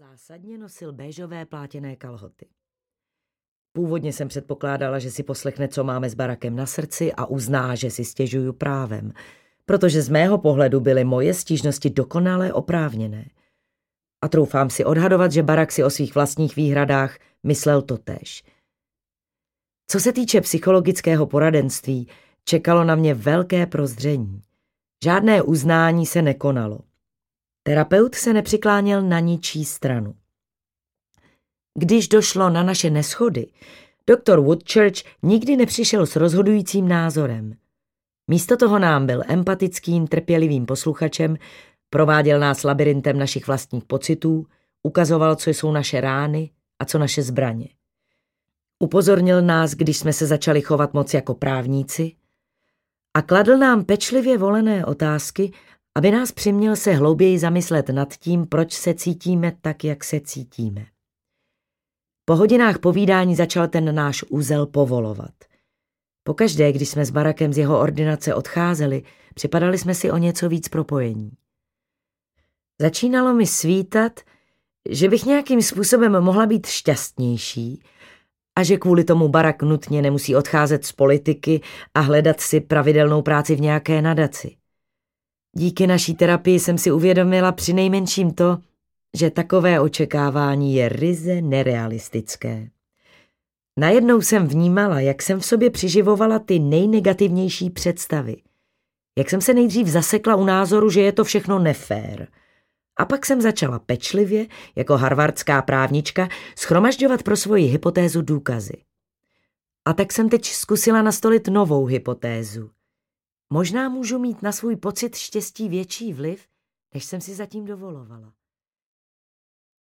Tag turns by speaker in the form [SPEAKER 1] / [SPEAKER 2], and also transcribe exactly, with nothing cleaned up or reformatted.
[SPEAKER 1] Zásadně nosil béžové plátěné kalhoty. Původně jsem předpokládala, že si poslechne, co máme s Barackem na srdci a uzná, že si stěžuju právem, protože z mého pohledu byly moje stížnosti dokonale oprávněné. A troufám si odhadovat, že Barack si o svých vlastních výhradách myslel totéž. Co se týče psychologického poradenství, čekalo na mě velké prozření. Žádné uznání se nekonalo. Terapeut se nepřikláněl na ničí stranu. Když došlo na naše neshody, doktor Woodchurch nikdy nepřišel s rozhodujícím názorem. Místo toho nám byl empatickým, trpělivým posluchačem, prováděl nás labirintem našich vlastních pocitů, ukazoval, co jsou naše rány a co naše zbraně. Upozornil nás, když jsme se začali chovat moc jako právníci, a kladl nám pečlivě volené otázky, aby nás přiměl se hlouběji zamyslet nad tím, proč se cítíme tak, jak se cítíme. Po hodinách povídání začal ten náš úzel povolovat. Pokaždé, když jsme s Barackem z jeho ordinace odcházeli, připadali jsme si o něco víc propojení. Začínalo mi svítat, že bych nějakým způsobem mohla být šťastnější a že kvůli tomu Barack nutně nemusí odcházet z politiky a hledat si pravidelnou práci v nějaké nadaci. Díky naší terapii jsem si uvědomila přinejmenším to, že takové očekávání je ryze nerealistické. Najednou jsem vnímala, jak jsem v sobě přiživovala ty nejnegativnější představy. Jak jsem se nejdřív zasekla u názoru, že je to všechno nefér. A pak jsem začala pečlivě, jako harvardská právnička, shromažďovat pro svoji hypotézu důkazy. A tak jsem teď zkusila nastolit novou hypotézu. Možná můžu mít na svůj pocit štěstí větší vliv, než jsem si zatím dovolovala.